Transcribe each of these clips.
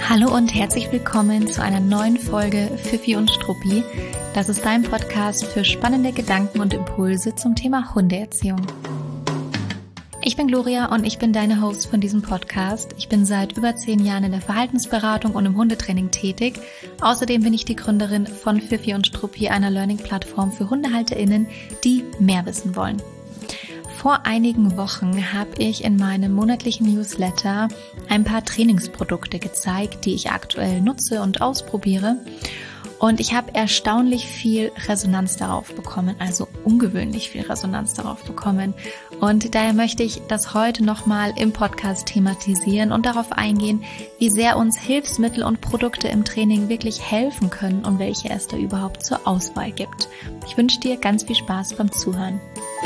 Hallo und herzlich willkommen zu einer neuen Folge Fifi und Struppi. Das ist dein Podcast für spannende Gedanken und Impulse zum Thema Hundeerziehung. Ich bin Gloria und ich bin deine Host von diesem Podcast. Ich bin seit über 10 Jahren in der Verhaltensberatung und im Hundetraining tätig. Außerdem bin ich die Gründerin von Fifi und Struppi, einer Learning-Plattform für HundehalterInnen, die mehr wissen wollen. Vor einigen Wochen habe ich in meinem monatlichen Newsletter ein paar Trainingsprodukte gezeigt, die ich aktuell nutze und ausprobiere. Und ich habe erstaunlich viel Resonanz darauf bekommen, also ungewöhnlich viel Resonanz darauf bekommen. Und daher möchte ich das heute nochmal im Podcast thematisieren und darauf eingehen, wie sehr uns Hilfsmittel und Produkte im Training wirklich helfen können und welche es da überhaupt zur Auswahl gibt. Ich wünsche dir ganz viel Spaß beim Zuhören.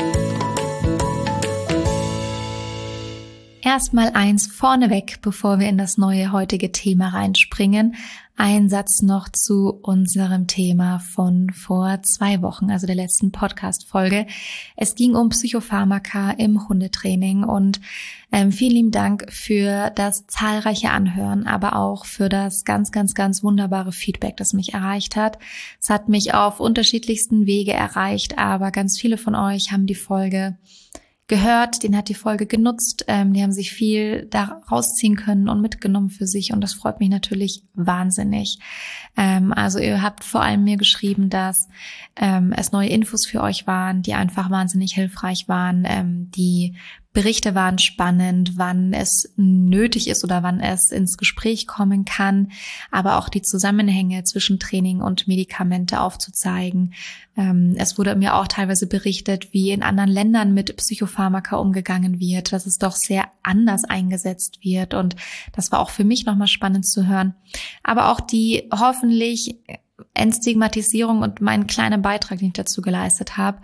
Erstmal eins vorneweg, bevor wir in das neue heutige Thema reinspringen. Ein Satz noch zu unserem Thema von vor 2 Wochen, also der letzten Podcast-Folge. Es ging um Psychopharmaka im Hundetraining und vielen lieben Dank für das zahlreiche Anhören, aber auch für das ganz wunderbare Feedback, das mich erreicht hat. Es hat mich auf unterschiedlichsten Wege erreicht, aber ganz viele von euch haben die Folge gehört, denen hat die Folge genutzt, die haben sich viel da rausziehen können und mitgenommen für sich und das freut mich natürlich wahnsinnig. Also ihr habt vor allem mir geschrieben, dass es neue Infos für euch waren, die einfach wahnsinnig hilfreich waren, die Berichte waren spannend, wann es nötig ist oder wann es ins Gespräch kommen kann, aber auch die Zusammenhänge zwischen Training und Medikamente aufzuzeigen. Es wurde mir auch teilweise berichtet, wie in anderen Ländern mit Psychopharmaka umgegangen wird, dass es doch sehr anders eingesetzt wird und das war auch für mich nochmal spannend zu hören. Aber auch die hoffentlich Entstigmatisierung und mein kleiner Beitrag, den ich dazu geleistet habe,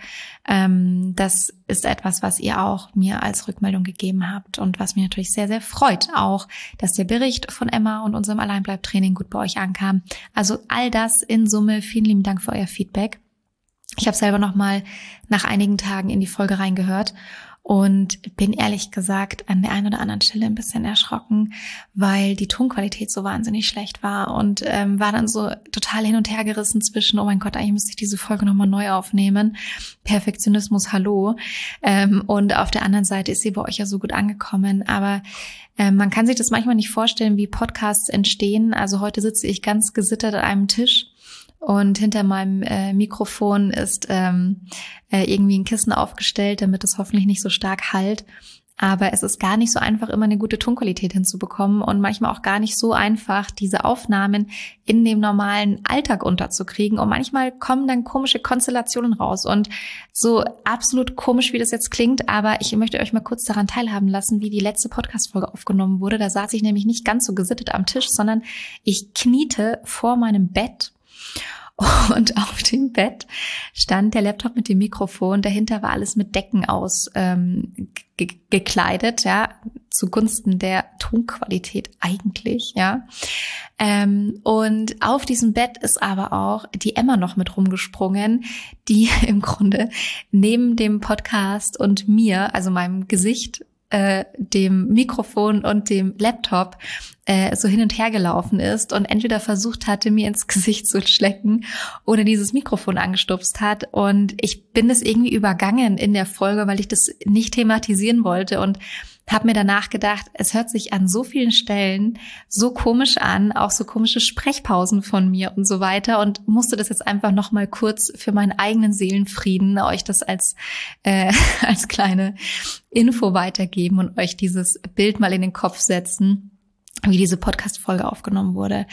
das ist etwas, was ihr auch mir als Rückmeldung gegeben habt und was mich natürlich sehr freut. Auch, dass der Bericht von Emma und unserem Alleinbleib-Training gut bei euch ankam. Also all das in Summe, vielen lieben Dank für euer Feedback. Ich habe selber nochmal nach einigen Tagen in die Folge reingehört und bin ehrlich gesagt an der einen oder anderen Stelle ein bisschen erschrocken, weil die Tonqualität so wahnsinnig schlecht war und war dann so total hin und her gerissen zwischen, oh mein Gott, eigentlich müsste ich diese Folge nochmal neu aufnehmen. Perfektionismus, hallo. Und auf der anderen Seite ist sie bei euch ja so gut angekommen, aber man kann sich das manchmal nicht vorstellen, wie Podcasts entstehen. Also heute sitze ich ganz gesittet an einem Tisch und hinter meinem Mikrofon ist irgendwie ein Kissen aufgestellt, damit es hoffentlich nicht so stark hallt. Aber es ist gar nicht so einfach, immer eine gute Tonqualität hinzubekommen und manchmal auch gar nicht so einfach, diese Aufnahmen in dem normalen Alltag unterzukriegen. Und manchmal kommen dann komische Konstellationen raus. Und so absolut komisch, wie das jetzt klingt, aber ich möchte euch mal kurz daran teilhaben lassen, wie die letzte Podcast-Folge aufgenommen wurde. Da saß ich nämlich nicht ganz so gesittet am Tisch, sondern ich kniete vor meinem Bett. Und auf dem Bett stand der Laptop mit dem Mikrofon. Dahinter war alles mit Decken gekleidet, ja, zugunsten der Tonqualität eigentlich, ja. Und auf diesem Bett ist aber auch die Emma noch mit rumgesprungen, die im Grunde neben dem Podcast und mir, also meinem Gesicht, dem Mikrofon und dem Laptop so hin und her gelaufen ist und entweder versucht hatte, mir ins Gesicht zu schlecken oder dieses Mikrofon angestupst hat. Und ich bin das irgendwie übergangen in der Folge, weil ich das nicht thematisieren wollte und habe mir danach gedacht, es hört sich an so vielen Stellen so komisch an, auch so komische Sprechpausen von mir und so weiter und musste das jetzt einfach noch mal kurz für meinen eigenen Seelenfrieden euch das als kleine Info weitergeben und euch dieses Bild mal in den Kopf setzen, wie diese Podcast-Folge aufgenommen wurde.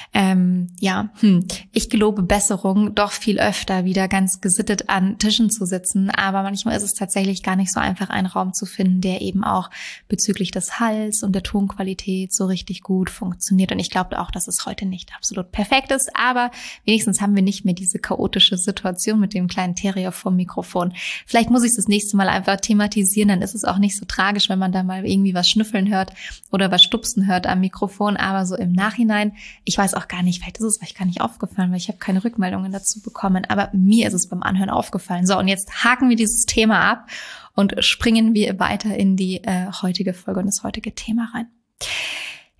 Ich gelobe Besserung, doch viel öfter wieder ganz gesittet an Tischen zu sitzen. Aber manchmal ist es tatsächlich gar nicht so einfach, einen Raum zu finden, der eben auch bezüglich des Halls und der Tonqualität so richtig gut funktioniert. Und ich glaube auch, dass es heute nicht absolut perfekt ist. Aber wenigstens haben wir nicht mehr diese chaotische Situation mit dem kleinen Terrier vorm Mikrofon. Vielleicht muss ich es das nächste Mal einfach thematisieren. Dann ist es auch nicht so tragisch, wenn man da mal irgendwie was schnüffeln hört oder was stupsen hört am Mikrofon, aber so im Nachhinein, ich weiß auch gar nicht, vielleicht ist es euch gar nicht aufgefallen, weil ich habe keine Rückmeldungen dazu bekommen, aber mir ist es beim Anhören aufgefallen. So, und jetzt haken wir dieses Thema ab und springen wir weiter in die heutige Folge und das heutige Thema rein.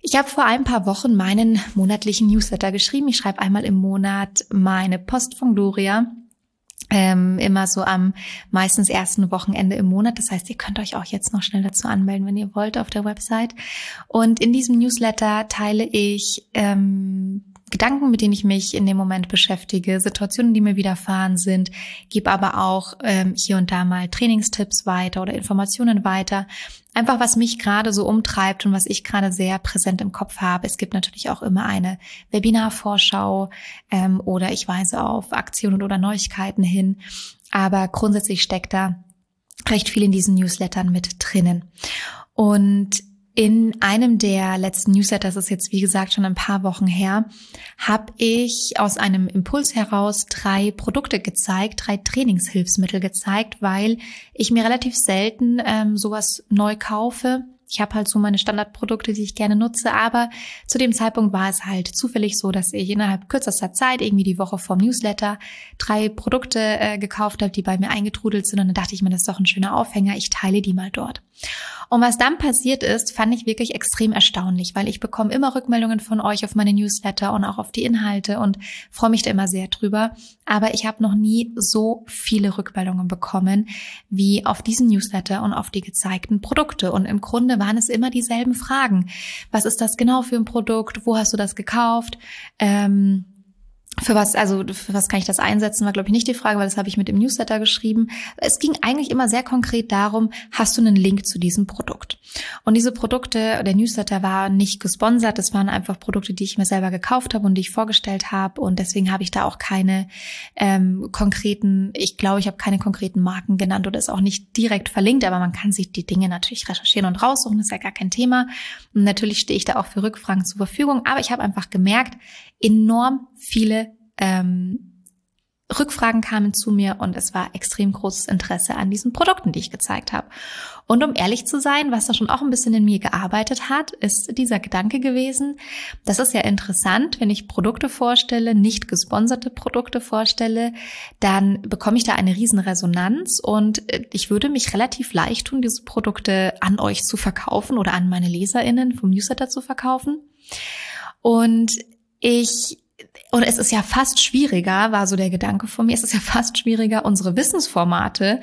Ich habe vor ein paar Wochen meinen monatlichen Newsletter geschrieben. Ich schreibe einmal im Monat meine Post von Gloria. Immer so am meistens ersten Wochenende im Monat. Das heißt, ihr könnt euch auch jetzt noch schnell dazu anmelden, wenn ihr wollt, auf der Website. Und in diesem Newsletter teile ich Gedanken, mit denen ich mich in dem Moment beschäftige, Situationen, die mir widerfahren sind, gebe aber auch hier und da mal Trainingstipps weiter oder Informationen weiter. Einfach, was mich gerade so umtreibt und was ich gerade sehr präsent im Kopf habe. Es gibt natürlich auch immer eine Webinarvorschau oder ich weise auf Aktionen oder Neuigkeiten hin. Aber grundsätzlich steckt da recht viel in diesen Newslettern mit drinnen. Und in einem der letzten Newsletter, das ist jetzt wie gesagt schon ein paar Wochen her, habe ich aus einem Impuls heraus 3 Produkte gezeigt, 3 Trainingshilfsmittel gezeigt, weil ich mir relativ selten sowas neu kaufe. Ich habe halt so meine Standardprodukte, die ich gerne nutze, aber zu dem Zeitpunkt war es halt zufällig so, dass ich innerhalb kürzester Zeit, irgendwie die Woche vorm Newsletter, 3 Produkte gekauft habe, die bei mir eingetrudelt sind und dann dachte ich mir, das ist doch ein schöner Aufhänger, ich teile die mal dort. Und was dann passiert ist, fand ich wirklich extrem erstaunlich, weil ich bekomme immer Rückmeldungen von euch auf meine Newsletter und auch auf die Inhalte und freue mich da immer sehr drüber. Aber ich habe noch nie so viele Rückmeldungen bekommen wie auf diesen Newsletter und auf die gezeigten Produkte. Und im Grunde waren es immer dieselben Fragen. Was ist das genau für ein Produkt? Wo hast du das gekauft? Für was kann ich das einsetzen, war glaube ich nicht die Frage, weil das habe ich mit im Newsletter geschrieben. Es ging eigentlich immer sehr konkret darum, hast du einen Link zu diesem Produkt? Und diese Produkte, der Newsletter war nicht gesponsert, das waren einfach Produkte, die ich mir selber gekauft habe und die ich vorgestellt habe und deswegen habe ich da auch keine konkreten Marken genannt oder ist auch nicht direkt verlinkt, aber man kann sich die Dinge natürlich recherchieren und raussuchen, das ist ja gar kein Thema. Und natürlich stehe ich da auch für Rückfragen zur Verfügung, aber ich habe einfach gemerkt, enorm viele Rückfragen kamen zu mir und es war extrem großes Interesse an diesen Produkten, die ich gezeigt habe. Und um ehrlich zu sein, was da schon auch ein bisschen in mir gearbeitet hat, ist dieser Gedanke gewesen, das ist ja interessant, wenn ich Produkte vorstelle, nicht gesponserte Produkte vorstelle, dann bekomme ich da eine riesen Resonanz und ich würde mich relativ leicht tun, diese Produkte an euch zu verkaufen oder an meine LeserInnen vom Newsletter zu verkaufen. Und es ist ja fast schwieriger, war so der Gedanke von mir, es ist ja fast schwieriger, unsere Wissensformate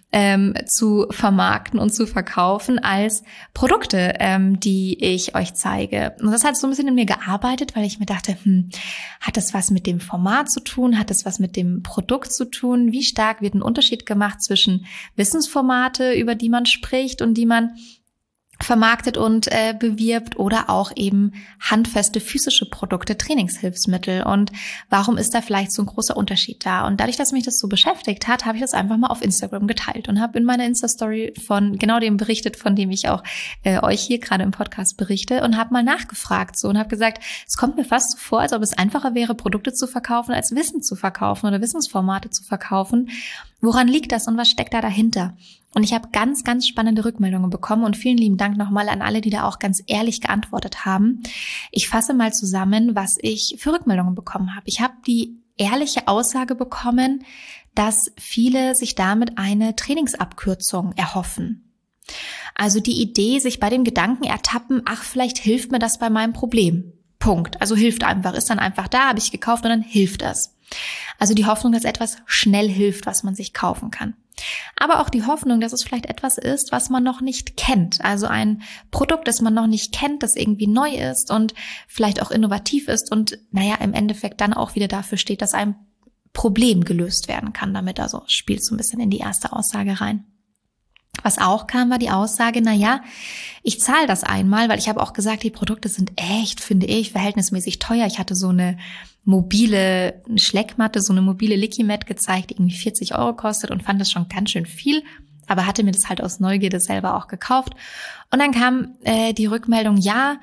zu vermarkten und zu verkaufen als Produkte, die ich euch zeige. Und das hat so ein bisschen in mir gearbeitet, weil ich mir dachte, hat das was mit dem Format zu tun? Hat das was mit dem Produkt zu tun? Wie stark wird ein Unterschied gemacht zwischen Wissensformate, über die man spricht und die man vermarktet und bewirbt oder auch eben handfeste physische Produkte, Trainingshilfsmittel und warum ist da vielleicht so ein großer Unterschied da? Und dadurch, dass mich das so beschäftigt hat, habe ich das einfach mal auf Instagram geteilt und habe in meiner Insta-Story von genau dem berichtet, von dem ich auch euch hier gerade im Podcast berichte und habe mal nachgefragt so und habe gesagt, es kommt mir fast so vor, als ob es einfacher wäre, Produkte zu verkaufen, als Wissen zu verkaufen oder Wissensformate zu verkaufen. Woran liegt das und was steckt da dahinter? Und ich habe ganz, ganz spannende Rückmeldungen bekommen und vielen lieben Dank nochmal an alle, die da auch ganz ehrlich geantwortet haben. Ich fasse mal zusammen, was ich für Rückmeldungen bekommen habe. Ich habe die ehrliche Aussage bekommen, dass viele sich damit eine Trainingsabkürzung erhoffen. Also die Idee, sich bei dem Gedanken ertappen, ach, vielleicht hilft mir das bei meinem Problem. Punkt. Also hilft einfach, ist dann einfach da, habe ich gekauft und dann hilft das. Also die Hoffnung, dass etwas schnell hilft, was man sich kaufen kann. Aber auch die Hoffnung, dass es vielleicht etwas ist, was man noch nicht kennt. Also ein Produkt, das man noch nicht kennt, das irgendwie neu ist und vielleicht auch innovativ ist und im Endeffekt dann auch wieder dafür steht, dass ein Problem gelöst werden kann damit. Also spielt so ein bisschen in die erste Aussage rein. Was auch kam, war die Aussage, ich zahle das einmal, weil ich habe auch gesagt, die Produkte sind echt, finde ich, verhältnismäßig teuer. Ich hatte so eine mobile Schleckmatte, so eine mobile Liquimat gezeigt, die irgendwie 40 € kostet und fand das schon ganz schön viel, aber hatte mir das halt aus Neugierde selber auch gekauft. Und dann kam die Rückmeldung,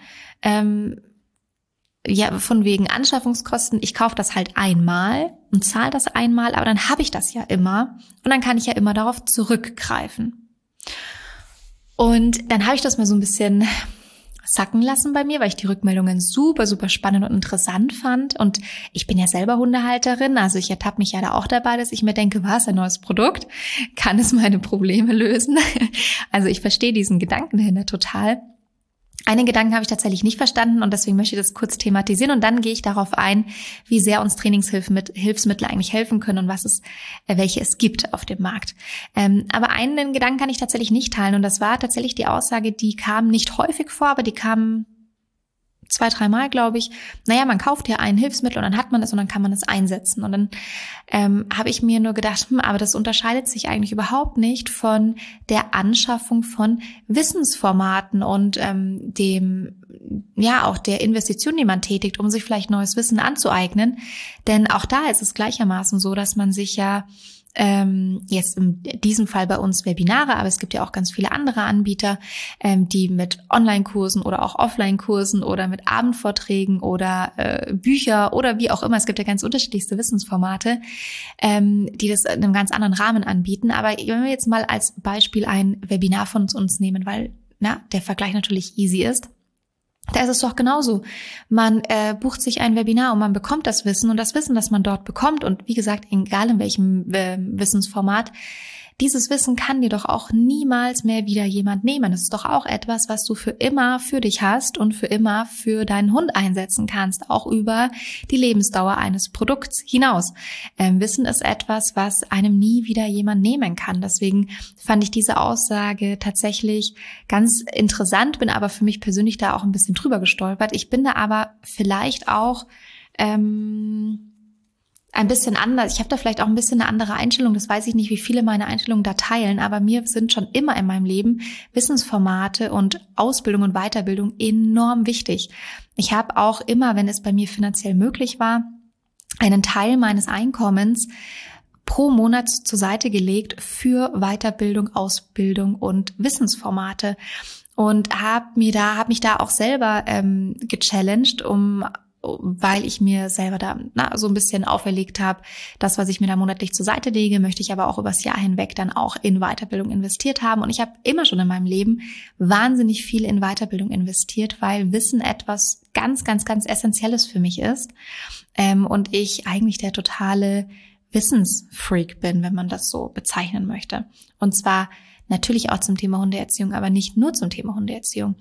von wegen Anschaffungskosten, ich kaufe das halt einmal und zahle das einmal, aber dann habe ich das ja immer und dann kann ich ja immer darauf zurückgreifen. Und dann habe ich das mal so ein bisschen sacken lassen bei mir, weil ich die Rückmeldungen super, super spannend und interessant fand. Und ich bin ja selber Hundehalterin, also ich ertappe mich ja da auch dabei, dass ich mir denke, was, ein neues Produkt? Kann es meine Probleme lösen? Also ich verstehe diesen Gedanken dahinter total. Einen Gedanken habe ich tatsächlich nicht verstanden und deswegen möchte ich das kurz thematisieren und dann gehe ich darauf ein, wie sehr uns Trainingshilfsmittel eigentlich helfen können und welche es gibt auf dem Markt. Aber einen Gedanken kann ich tatsächlich nicht teilen und das war tatsächlich die Aussage, die kam nicht häufig vor, aber die kam 2-3 Mal, glaube ich. Man kauft ja ein Hilfsmittel und dann hat man es und dann kann man es einsetzen. Und dann habe ich mir nur gedacht, aber das unterscheidet sich eigentlich überhaupt nicht von der Anschaffung von Wissensformaten und auch der Investition, die man tätigt, um sich vielleicht neues Wissen anzueignen. Denn auch da ist es gleichermaßen so, dass man sich ja jetzt in diesem Fall bei uns Webinare, aber es gibt ja auch ganz viele andere Anbieter, die mit Online-Kursen oder auch Offline-Kursen oder mit Abendvorträgen oder Bücher oder wie auch immer, es gibt ja ganz unterschiedlichste Wissensformate, die das in einem ganz anderen Rahmen anbieten. Aber wenn wir jetzt mal als Beispiel ein Webinar von uns nehmen, weil der Vergleich natürlich easy ist, da ist es doch genauso. Man bucht sich ein Webinar und man bekommt das Wissen und das Wissen, das man dort bekommt und wie gesagt, egal in welchem Wissensformat, dieses Wissen kann dir doch auch niemals mehr wieder jemand nehmen. Das ist doch auch etwas, was du für immer für dich hast und für immer für deinen Hund einsetzen kannst, auch über die Lebensdauer eines Produkts hinaus. Wissen ist etwas, was einem nie wieder jemand nehmen kann. Deswegen fand ich diese Aussage tatsächlich ganz interessant, bin aber für mich persönlich da auch ein bisschen drüber gestolpert. Ich bin da aber vielleicht auch ein bisschen anders. Ich habe da vielleicht auch ein bisschen eine andere Einstellung. Das weiß ich nicht, wie viele meine Einstellungen da teilen, aber mir sind schon immer in meinem Leben Wissensformate und Ausbildung und Weiterbildung enorm wichtig. Ich habe auch immer, wenn es bei mir finanziell möglich war, einen Teil meines Einkommens pro Monat zur Seite gelegt für Weiterbildung, Ausbildung und Wissensformate und habe mich da auch selber gechallenged, weil ich mir selber da so ein bisschen auferlegt habe, das, was ich mir da monatlich zur Seite lege, möchte ich aber auch übers Jahr hinweg dann auch in Weiterbildung investiert haben. Und ich habe immer schon in meinem Leben wahnsinnig viel in Weiterbildung investiert, weil Wissen etwas ganz, ganz, ganz Essentielles für mich ist. Und ich eigentlich der totale Wissensfreak bin, wenn man das so bezeichnen möchte. Und zwar natürlich auch zum Thema Hundeerziehung, aber nicht nur zum Thema Hundeerziehung.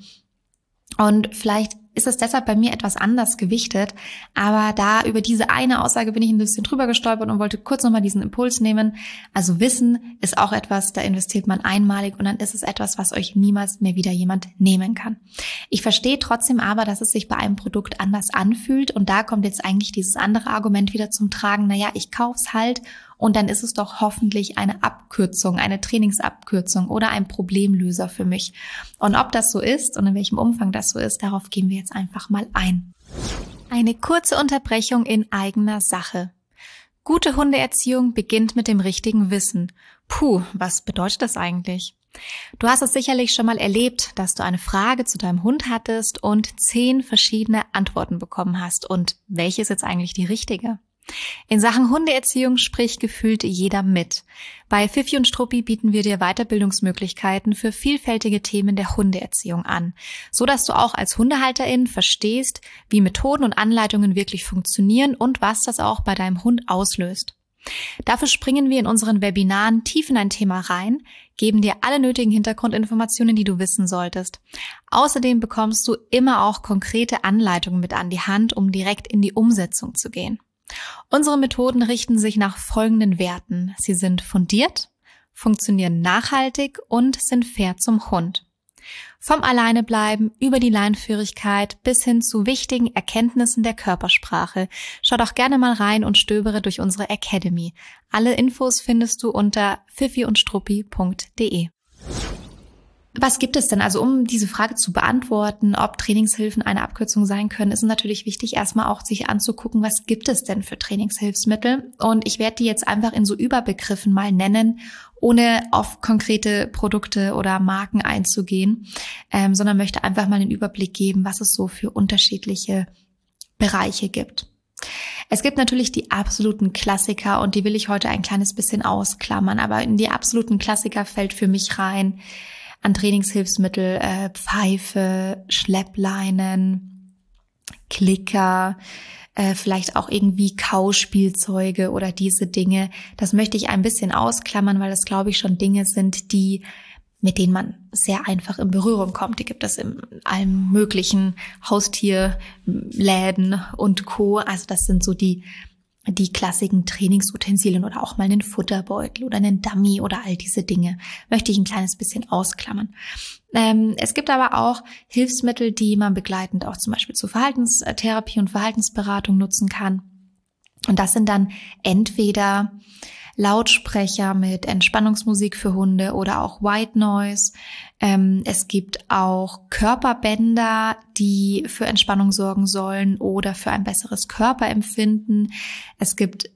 Und vielleicht ist es deshalb bei mir etwas anders gewichtet, aber über diese eine Aussage bin ich ein bisschen drüber gestolpert und wollte kurz nochmal diesen Impuls nehmen. Also Wissen ist auch etwas, da investiert man einmalig und dann ist es etwas, was euch niemals mehr wieder jemand nehmen kann. Ich verstehe trotzdem aber, dass es sich bei einem Produkt anders anfühlt und da kommt jetzt eigentlich dieses andere Argument wieder zum Tragen. Ich kauf's halt und dann ist es doch hoffentlich eine Abkürzung, eine Trainingsabkürzung oder ein Problemlöser für mich. Und ob das so ist und in welchem Umfang das so ist, darauf gehen wir jetzt einfach mal ein. Eine kurze Unterbrechung in eigener Sache. Gute Hundeerziehung beginnt mit dem richtigen Wissen. Was bedeutet das eigentlich? Du hast es sicherlich schon mal erlebt, dass du eine Frage zu deinem Hund hattest und 10 verschiedene Antworten bekommen hast. Und welche ist jetzt eigentlich die richtige? In Sachen Hundeerziehung spricht gefühlt jeder mit. Bei Fifi und Struppi bieten wir dir Weiterbildungsmöglichkeiten für vielfältige Themen der Hundeerziehung an, so dass du auch als Hundehalterin verstehst, wie Methoden und Anleitungen wirklich funktionieren und was das auch bei deinem Hund auslöst. Dafür springen wir in unseren Webinaren tief in ein Thema rein, geben dir alle nötigen Hintergrundinformationen, die du wissen solltest. Außerdem bekommst du immer auch konkrete Anleitungen mit an die Hand, um direkt in die Umsetzung zu gehen. Unsere Methoden richten sich nach folgenden Werten. Sie sind fundiert, funktionieren nachhaltig und sind fair zum Hund. Vom Alleinebleiben über die Leinführigkeit bis hin zu wichtigen Erkenntnissen der Körpersprache. Schau doch gerne mal rein und stöbere durch unsere Academy. Alle Infos findest du unter fifiundstruppi.de. Was gibt es denn? Also um diese Frage zu beantworten, ob Trainingshilfen eine Abkürzung sein können, ist es natürlich wichtig, erstmal auch sich anzugucken, was gibt es denn für Trainingshilfsmittel? Und ich werde die jetzt einfach in so Überbegriffen mal nennen, ohne auf konkrete Produkte oder Marken einzugehen, sondern möchte einfach mal den Überblick geben, was es so für unterschiedliche Bereiche gibt. Es gibt natürlich die absoluten Klassiker und die will ich heute ein kleines bisschen ausklammern, aber in die absoluten Klassiker fällt für mich rein an Trainingshilfsmittel, Pfeife, Schleppleinen, Klicker, vielleicht auch irgendwie Kauspielzeuge oder diese Dinge. Das möchte ich ein bisschen ausklammern, weil das, glaube ich, schon Dinge sind, die mit denen man sehr einfach in Berührung kommt. Die gibt es in allen möglichen Haustierläden und Co. Also das sind so die klassischen Trainingsutensilien oder auch mal einen Futterbeutel oder einen Dummy oder all diese Dinge. Möchte ich ein kleines bisschen ausklammern. Es gibt aber auch Hilfsmittel, die man begleitend auch zum Beispiel zur Verhaltenstherapie und Verhaltensberatung nutzen kann. Und das sind dann entweder Lautsprecher mit Entspannungsmusik für Hunde oder auch White Noise. Es gibt auch Körperbänder, die für Entspannung sorgen sollen oder für ein besseres Körperempfinden. Es gibt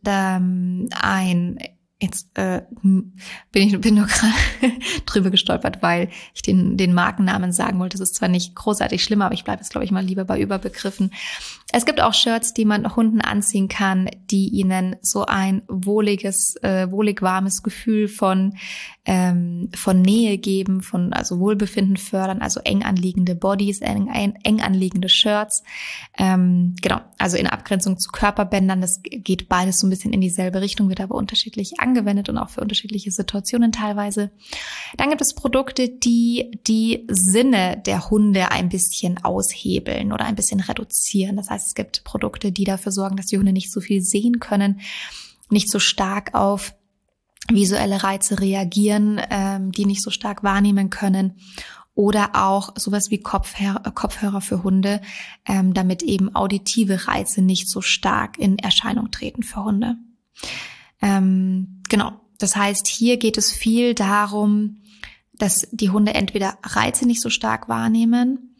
bin nur gerade drüber gestolpert, weil ich den Markennamen sagen wollte. Das ist zwar nicht großartig schlimm, aber ich bleibe jetzt, glaube ich, mal lieber bei Überbegriffen. Es gibt auch Shirts, die man Hunden anziehen kann, die ihnen so ein wohlig warmes Gefühl von Nähe geben, also Wohlbefinden fördern, also eng anliegende Bodies, eng anliegende Shirts. Genau, also in Abgrenzung zu Körperbändern, das geht beides so ein bisschen in dieselbe Richtung, wird aber unterschiedlich angewendet und auch für unterschiedliche Situationen teilweise. Dann gibt es Produkte, die Sinne der Hunde ein bisschen aushebeln oder ein bisschen reduzieren. Das heißt, es gibt Produkte, die dafür sorgen, dass die Hunde nicht so viel sehen können, nicht so stark auf visuelle Reize reagieren, die nicht so stark wahrnehmen können. Oder auch sowas wie Kopfhörer für Hunde, damit eben auditive Reize nicht so stark in Erscheinung treten für Hunde. Genau, das heißt, hier geht es viel darum, dass die Hunde entweder Reize nicht so stark wahrnehmen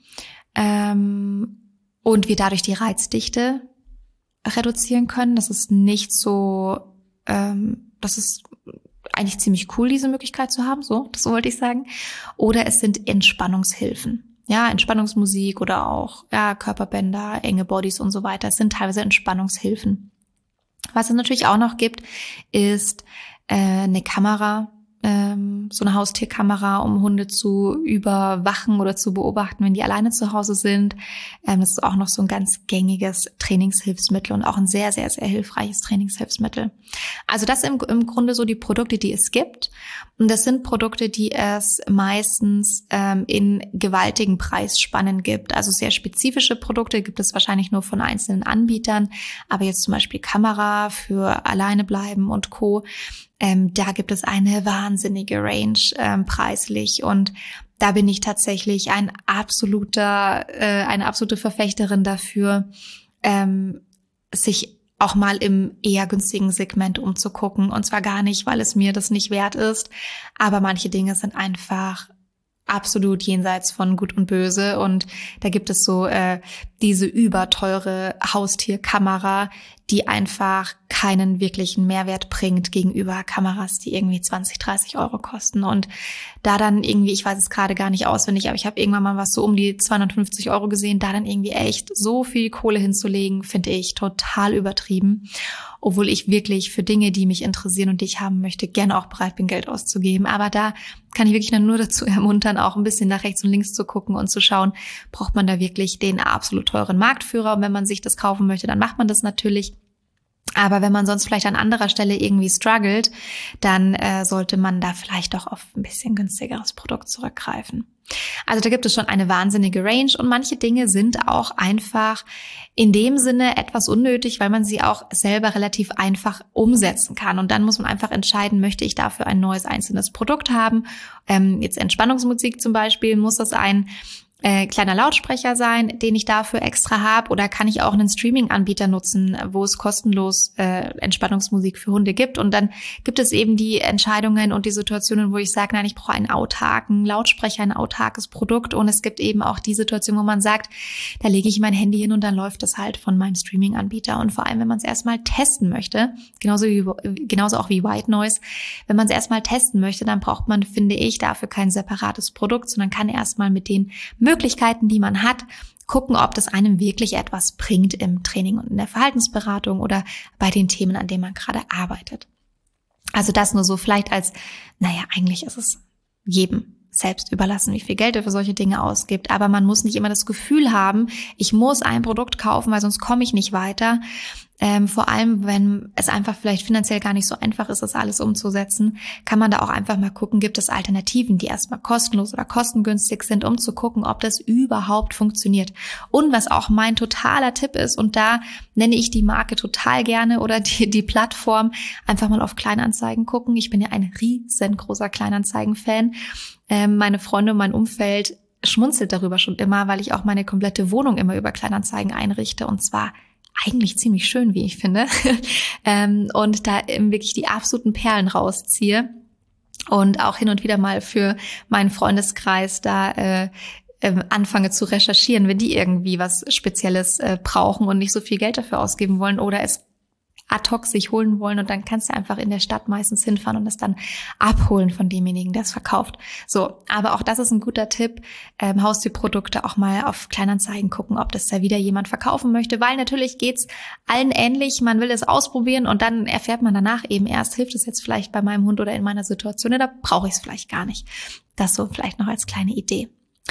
und wir dadurch die Reizdichte reduzieren können. Das ist nicht so, das ist eigentlich ziemlich cool, diese Möglichkeit zu haben, so, das wollte ich sagen. Oder es sind Entspannungshilfen. Ja, Entspannungsmusik oder auch Körperbänder, enge Bodies und so weiter. Es sind teilweise Entspannungshilfen. Was es natürlich auch noch gibt, ist eine Kamera, so eine Haustierkamera, um Hunde zu überwachen oder zu beobachten, wenn die alleine zu Hause sind. Das ist auch noch so ein ganz gängiges Trainingshilfsmittel und auch ein sehr, sehr, sehr hilfreiches Trainingshilfsmittel. Also das im Grunde so die Produkte, die es gibt. Und das sind Produkte, die es meistens in gewaltigen Preisspannen gibt. Also sehr spezifische Produkte gibt es wahrscheinlich nur von einzelnen Anbietern. Aber jetzt zum Beispiel Kamera für alleine bleiben und Co., da gibt es eine wahnsinnige Range preislich und da bin ich tatsächlich eine absolute Verfechterin dafür, sich auch mal im eher günstigen Segment umzugucken. Und zwar gar nicht, weil es mir das nicht wert ist, aber manche Dinge sind einfach absolut jenseits von Gut und Böse und da gibt es so diese überteure Haustierkamera, die einfach keinen wirklichen Mehrwert bringt gegenüber Kameras, die irgendwie 20, 30 Euro kosten. Und da dann irgendwie, ich weiß es gerade gar nicht auswendig, aber ich habe irgendwann mal was so um die 250 Euro gesehen, da dann irgendwie echt so viel Kohle hinzulegen, finde ich total übertrieben. Obwohl ich wirklich für Dinge, die mich interessieren und die ich haben möchte, gerne auch bereit bin, Geld auszugeben. Aber da kann ich wirklich nur dazu ermuntern, auch ein bisschen nach rechts und links zu gucken und zu schauen, braucht man da wirklich den absolut teuren Marktführer? Und wenn man sich das kaufen möchte, dann macht man das natürlich. Aber wenn man sonst vielleicht an anderer Stelle irgendwie struggelt, dann sollte man da vielleicht doch auf ein bisschen günstigeres Produkt zurückgreifen. Also da gibt es schon eine wahnsinnige Range und manche Dinge sind auch einfach in dem Sinne etwas unnötig, weil man sie auch selber relativ einfach umsetzen kann. Und dann muss man einfach entscheiden, möchte ich dafür ein neues einzelnes Produkt haben? Jetzt Entspannungsmusik zum Beispiel, muss das ein kleiner Lautsprecher sein, den ich dafür extra habe, oder kann ich auch einen Streaming-Anbieter nutzen, wo es kostenlos Entspannungsmusik für Hunde gibt. Und dann gibt es eben die Entscheidungen und die Situationen, wo ich sage, nein, ich brauche einen autarken Lautsprecher, ein autarkes Produkt. Und es gibt eben auch die Situation, wo man sagt, da lege ich mein Handy hin und dann läuft das halt von meinem Streaming-Anbieter. Und vor allem, wenn man es erstmal testen möchte, genauso auch wie White Noise, wenn man es erstmal testen möchte, dann braucht man, finde ich, dafür kein separates Produkt, sondern kann erstmal mit den Möglichkeiten, die man hat, gucken, ob das einem wirklich etwas bringt im Training und in der Verhaltensberatung oder bei den Themen, an denen man gerade arbeitet. Also das nur so vielleicht als, eigentlich ist es jedem selbst überlassen, wie viel Geld er für solche Dinge ausgibt. Aber man muss nicht immer das Gefühl haben, ich muss ein Produkt kaufen, weil sonst komme ich nicht weiter. Vor allem, wenn es einfach vielleicht finanziell gar nicht so einfach ist, das alles umzusetzen, kann man da auch einfach mal gucken, gibt es Alternativen, die erstmal kostenlos oder kostengünstig sind, um zu gucken, ob das überhaupt funktioniert. Und was auch mein totaler Tipp ist, und da nenne ich die Marke total gerne oder die Plattform, einfach mal auf Kleinanzeigen gucken. Ich bin ja ein riesengroßer Kleinanzeigen-Fan. Meine Freunde und mein Umfeld schmunzelt darüber schon immer, weil ich auch meine komplette Wohnung immer über Kleinanzeigen einrichte, und zwar eigentlich ziemlich schön, wie ich finde, und da wirklich die absoluten Perlen rausziehe und auch hin und wieder mal für meinen Freundeskreis da anfange zu recherchieren, wenn die irgendwie was Spezielles brauchen und nicht so viel Geld dafür ausgeben wollen oder es ad hoc sich holen wollen, und dann kannst du einfach in der Stadt meistens hinfahren und das dann abholen von demjenigen, der es verkauft. So, aber auch das ist ein guter Tipp, Haustürprodukte auch mal auf Kleinanzeigen gucken, ob das da wieder jemand verkaufen möchte, weil natürlich geht's allen ähnlich, man will es ausprobieren und dann erfährt man danach eben erst, hilft es jetzt vielleicht bei meinem Hund oder in meiner Situation, oder brauche ich es vielleicht gar nicht. Das so vielleicht noch als kleine Idee.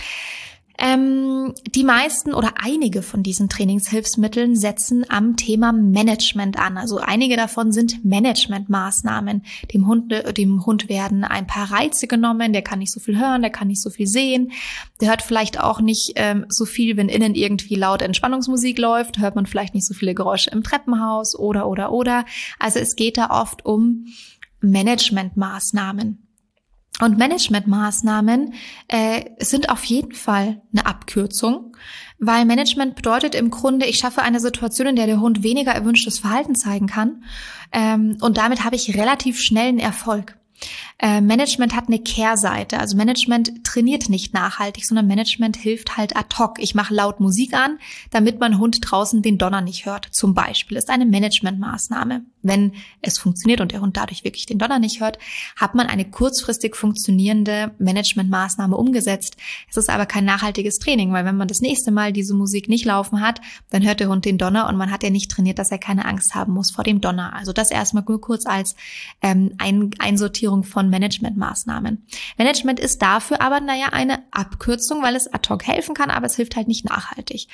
Die meisten oder einige von diesen Trainingshilfsmitteln setzen am Thema Management an. Also einige davon sind Managementmaßnahmen. Dem Hund werden ein paar Reize genommen. Der kann nicht so viel hören, der kann nicht so viel sehen. Der hört vielleicht auch nicht so viel, wenn innen irgendwie laute Entspannungsmusik läuft. Hört man vielleicht nicht so viele Geräusche im Treppenhaus oder. Also es geht da oft um Managementmaßnahmen. Und Managementmaßnahmen sind auf jeden Fall eine Abkürzung, weil Management bedeutet im Grunde, ich schaffe eine Situation, in der der Hund weniger erwünschtes Verhalten zeigen kann, und damit habe ich relativ schnellen Erfolg. Management hat eine Kehrseite, also Management trainiert nicht nachhaltig, sondern Management hilft halt ad hoc. Ich mache laut Musik an, damit mein Hund draußen den Donner nicht hört. Zum Beispiel ist eine Managementmaßnahme. Wenn es funktioniert und der Hund dadurch wirklich den Donner nicht hört, hat man eine kurzfristig funktionierende Managementmaßnahme umgesetzt. Es ist aber kein nachhaltiges Training, weil wenn man das nächste Mal diese Musik nicht laufen hat, dann hört der Hund den Donner und man hat ja nicht trainiert, dass er keine Angst haben muss vor dem Donner. Also das erstmal nur kurz als Einsortierung von Managementmaßnahmen. Management ist dafür aber, eine Abkürzung, weil es ad hoc helfen kann, aber es hilft halt nicht nachhaltig.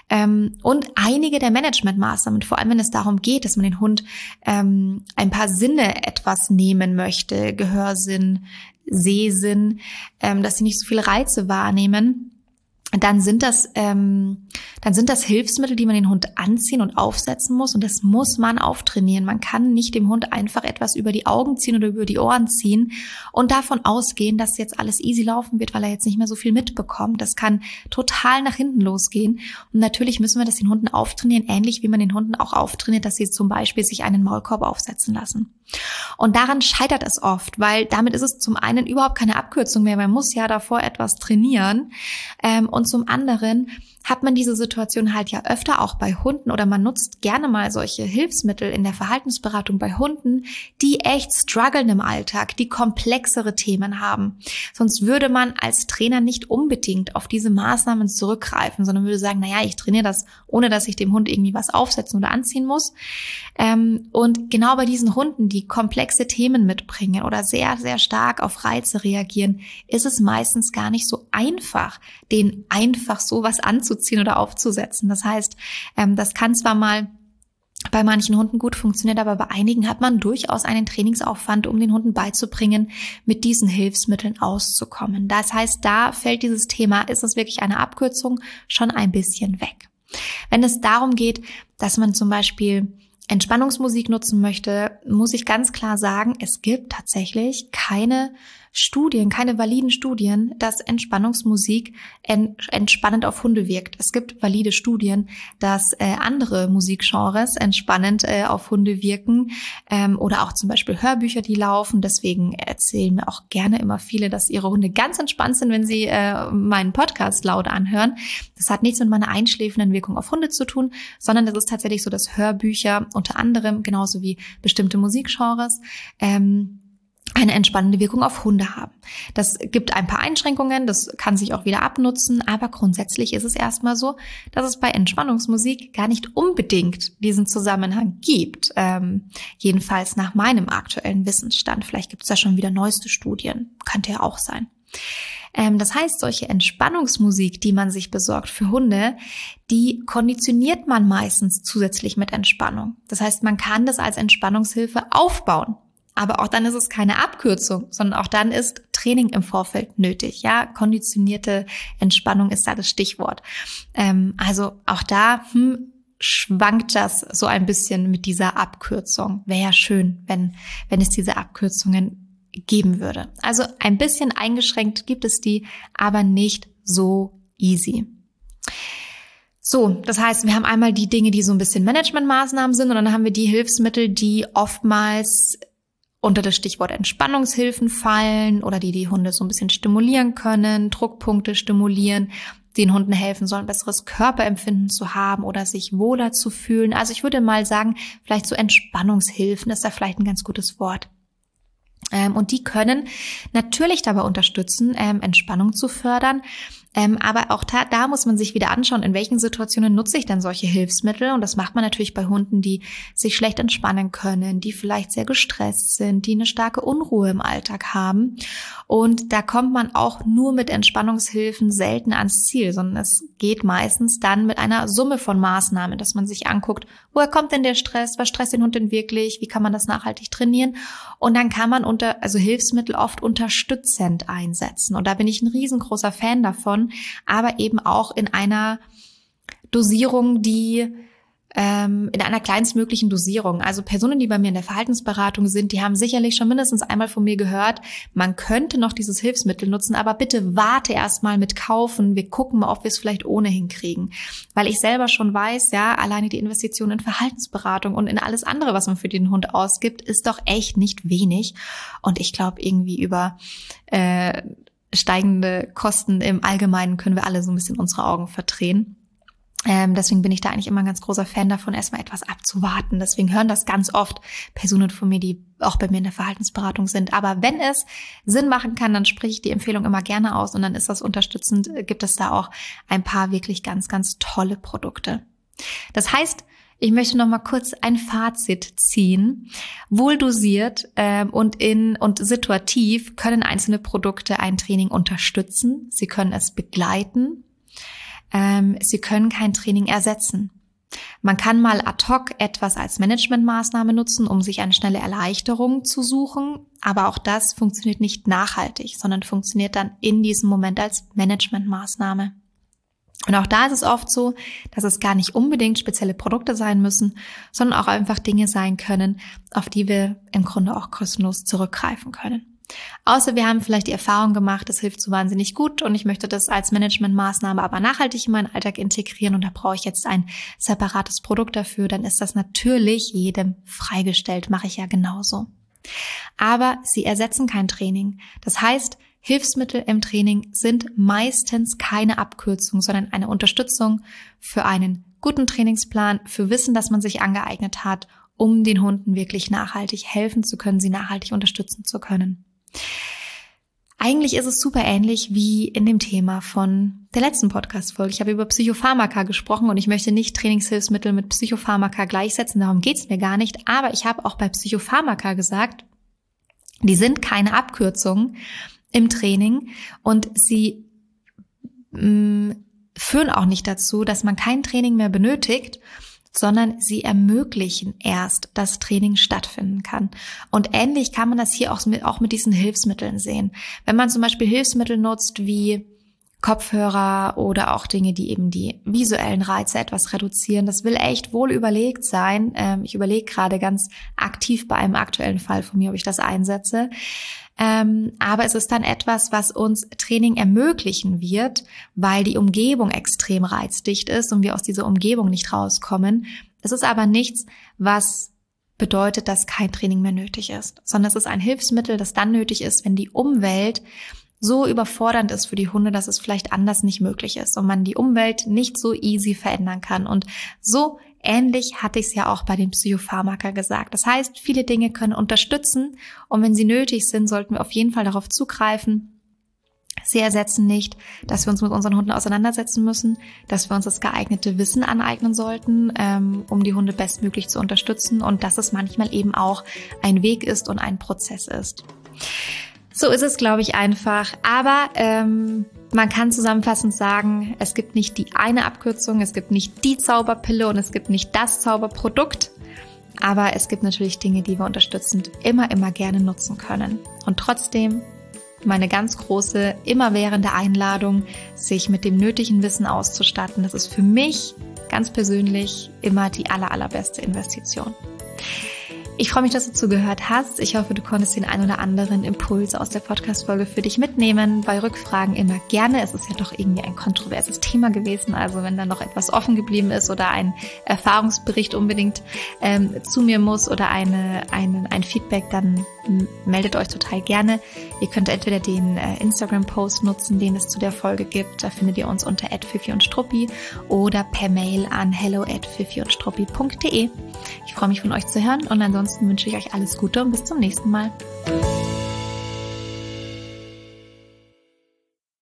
Und einige der Managementmaßnahmen, vor allem wenn es darum geht, dass man den Hund ein paar Sinne etwas nehmen möchte, Gehörsinn, Sehsinn, dass sie nicht so viele Reize wahrnehmen, dann sind das Hilfsmittel, die man den Hund anziehen und aufsetzen muss, und das muss man auftrainieren. Man kann nicht dem Hund einfach etwas über die Augen ziehen oder über die Ohren ziehen und davon ausgehen, dass jetzt alles easy laufen wird, weil er jetzt nicht mehr so viel mitbekommt. Das kann total nach hinten losgehen, und natürlich müssen wir das den Hunden auftrainieren, ähnlich wie man den Hunden auch auftrainiert, dass sie zum Beispiel sich einen Maulkorb aufsetzen lassen. Und daran scheitert es oft, weil damit ist es zum einen überhaupt keine Abkürzung mehr, man muss ja davor etwas trainieren, und zum anderen hat man diese Situation halt ja öfter auch bei Hunden, oder man nutzt gerne mal solche Hilfsmittel in der Verhaltensberatung bei Hunden, die echt strugglen im Alltag, die komplexere Themen haben. Sonst würde man als Trainer nicht unbedingt auf diese Maßnahmen zurückgreifen, sondern würde sagen, ich trainiere das, ohne dass ich dem Hund irgendwie was aufsetzen oder anziehen muss. Und genau bei diesen Hunden, die komplexe Themen mitbringen oder sehr, sehr stark auf Reize reagieren, ist es meistens gar nicht so einfach, denen einfach sowas anzuziehen oder aufzusetzen. Das heißt, das kann zwar mal bei manchen Hunden gut funktionieren, aber bei einigen hat man durchaus einen Trainingsaufwand, um den Hunden beizubringen, mit diesen Hilfsmitteln auszukommen. Das heißt, da fällt dieses Thema, ist es wirklich eine Abkürzung, schon ein bisschen weg. Wenn es darum geht, dass man zum Beispiel Entspannungsmusik nutzen möchte, muss ich ganz klar sagen, es gibt tatsächlich keine validen Studien, dass Entspannungsmusik entspannend auf Hunde wirkt. Es gibt valide Studien, dass andere Musikgenres entspannend auf Hunde wirken, oder auch zum Beispiel Hörbücher, die laufen. Deswegen erzählen mir auch gerne immer viele, dass ihre Hunde ganz entspannt sind, wenn sie meinen Podcast laut anhören. Das hat nichts mit meiner einschläfenden Wirkung auf Hunde zu tun, sondern das ist tatsächlich so, dass Hörbücher unter anderem, genauso wie bestimmte Musikgenres, eine entspannende Wirkung auf Hunde haben. Das gibt ein paar Einschränkungen, das kann sich auch wieder abnutzen, aber grundsätzlich ist es erstmal so, dass es bei Entspannungsmusik gar nicht unbedingt diesen Zusammenhang gibt. Jedenfalls nach meinem aktuellen Wissensstand. Vielleicht gibt es da schon wieder neueste Studien, könnte ja auch sein. Das heißt, solche Entspannungsmusik, die man sich besorgt für Hunde, die konditioniert man meistens zusätzlich mit Entspannung. Das heißt, man kann das als Entspannungshilfe aufbauen. Aber auch dann ist es keine Abkürzung, sondern auch dann ist Training im Vorfeld nötig. Ja, konditionierte Entspannung ist da das Stichwort. Also auch da schwankt das so ein bisschen mit dieser Abkürzung. Wäre ja schön, wenn es diese Abkürzungen geben würde. Also ein bisschen eingeschränkt gibt es die, aber nicht so easy. So, das heißt, wir haben einmal die Dinge, die so ein bisschen Managementmaßnahmen sind, und dann haben wir die Hilfsmittel, die oftmals unter das Stichwort Entspannungshilfen fallen oder die Hunde so ein bisschen stimulieren können, Druckpunkte stimulieren, den Hunden helfen sollen, besseres Körperempfinden zu haben oder sich wohler zu fühlen. Also ich würde mal sagen, vielleicht so Entspannungshilfen ist da vielleicht ein ganz gutes Wort. Und die können natürlich dabei unterstützen, Entspannung zu fördern. Aber auch da muss man sich wieder anschauen, in welchen Situationen nutze ich denn solche Hilfsmittel. Und das macht man natürlich bei Hunden, die sich schlecht entspannen können, die vielleicht sehr gestresst sind, die eine starke Unruhe im Alltag haben. Und da kommt man auch nur mit Entspannungshilfen selten ans Ziel, sondern es geht meistens dann mit einer Summe von Maßnahmen, dass man sich anguckt, woher kommt denn der Stress, was stresst den Hund denn wirklich, wie kann man das nachhaltig trainieren? Und dann kann man Hilfsmittel oft unterstützend einsetzen. Und da bin ich ein riesengroßer Fan davon, aber eben auch in einer Dosierung, in einer kleinstmöglichen Dosierung. Also Personen, die bei mir in der Verhaltensberatung sind, die haben sicherlich schon mindestens einmal von mir gehört, man könnte noch dieses Hilfsmittel nutzen, aber bitte warte erst mal mit kaufen. Wir gucken mal, ob wir es vielleicht ohnehin kriegen. Weil ich selber schon weiß, ja, alleine die Investition in Verhaltensberatung und in alles andere, was man für den Hund ausgibt, ist doch echt nicht wenig. Und ich glaube, irgendwie über steigende Kosten im Allgemeinen können wir alle so ein bisschen unsere Augen verdrehen. Deswegen bin ich da eigentlich immer ein ganz großer Fan davon, erstmal etwas abzuwarten. Deswegen hören das ganz oft Personen von mir, die auch bei mir in der Verhaltensberatung sind. Aber wenn es Sinn machen kann, dann spreche ich die Empfehlung immer gerne aus und dann ist das unterstützend, gibt es da auch ein paar wirklich ganz, ganz tolle Produkte. Das heißt, ich möchte noch mal kurz ein Fazit ziehen. Wohl dosiert und situativ können einzelne Produkte ein Training unterstützen. Sie können es begleiten. Sie können kein Training ersetzen. Man kann mal ad hoc etwas als Managementmaßnahme nutzen, um sich eine schnelle Erleichterung zu suchen. Aber auch das funktioniert nicht nachhaltig, sondern funktioniert dann in diesem Moment als Managementmaßnahme. Und auch da ist es oft so, dass es gar nicht unbedingt spezielle Produkte sein müssen, sondern auch einfach Dinge sein können, auf die wir im Grunde auch kostenlos zurückgreifen können. Außer wir haben vielleicht die Erfahrung gemacht, das hilft so wahnsinnig gut und ich möchte das als Managementmaßnahme aber nachhaltig in meinen Alltag integrieren und da brauche ich jetzt ein separates Produkt dafür, dann ist das natürlich jedem freigestellt, mache ich ja genauso. Aber sie ersetzen kein Training. Das heißt, Hilfsmittel im Training sind meistens keine Abkürzung, sondern eine Unterstützung für einen guten Trainingsplan, für Wissen, das man sich angeeignet hat, um den Hunden wirklich nachhaltig helfen zu können, sie nachhaltig unterstützen zu können. Eigentlich ist es super ähnlich wie in dem Thema von der letzten Podcast-Folge. Ich habe über Psychopharmaka gesprochen und ich möchte nicht Trainingshilfsmittel mit Psychopharmaka gleichsetzen, darum geht es mir gar nicht. Aber ich habe auch bei Psychopharmaka gesagt, die sind keine Abkürzung im Training und sie führen auch nicht dazu, dass man kein Training mehr benötigt, sondern sie ermöglichen erst, dass Training stattfinden kann. Und ähnlich kann man das hier auch mit diesen Hilfsmitteln sehen. Wenn man zum Beispiel Hilfsmittel nutzt wie Kopfhörer oder auch Dinge, die eben die visuellen Reize etwas reduzieren, das will echt wohl überlegt sein. Ich überlege gerade ganz aktiv bei einem aktuellen Fall von mir, ob ich das einsetze. Aber es ist dann etwas, was uns Training ermöglichen wird, weil die Umgebung extrem reizdicht ist und wir aus dieser Umgebung nicht rauskommen. Es ist aber nichts, was bedeutet, dass kein Training mehr nötig ist, sondern es ist ein Hilfsmittel, das dann nötig ist, wenn die Umwelt so überfordernd ist für die Hunde, dass es vielleicht anders nicht möglich ist und man die Umwelt nicht so easy verändern kann. Und so ähnlich hatte ich es ja auch bei den Psychopharmaka gesagt. Das heißt, viele Dinge können unterstützen und wenn sie nötig sind, sollten wir auf jeden Fall darauf zugreifen. Sie ersetzen nicht, dass wir uns mit unseren Hunden auseinandersetzen müssen, dass wir uns das geeignete Wissen aneignen sollten, um die Hunde bestmöglich zu unterstützen und dass es manchmal eben auch ein Weg ist und ein Prozess ist. So ist es, glaube ich, einfach. Aber man kann zusammenfassend sagen, es gibt nicht die eine Abkürzung, es gibt nicht die Zauberpille und es gibt nicht das Zauberprodukt. Aber es gibt natürlich Dinge, die wir unterstützend immer gerne nutzen können. Und trotzdem meine ganz große, immerwährende Einladung, sich mit dem nötigen Wissen auszustatten. Das ist für mich ganz persönlich immer die allerbeste Investition. Ich freue mich, dass du zugehört hast. Ich hoffe, du konntest den ein oder anderen Impuls aus der Podcast-Folge für dich mitnehmen. Bei Rückfragen immer gerne. Es ist ja doch irgendwie ein kontroverses Thema gewesen. Also wenn da noch etwas offen geblieben ist oder ein Erfahrungsbericht unbedingt zu mir muss oder ein Feedback, dann meldet euch total gerne. Ihr könnt entweder den Instagram-Post nutzen, den es zu der Folge gibt. Da findet ihr uns unter @fifi-und-struppi oder per Mail an hello@fifi-und-struppi.de. Ich freue mich, von euch zu hören und ansonsten wünsche ich euch alles Gute und bis zum nächsten Mal.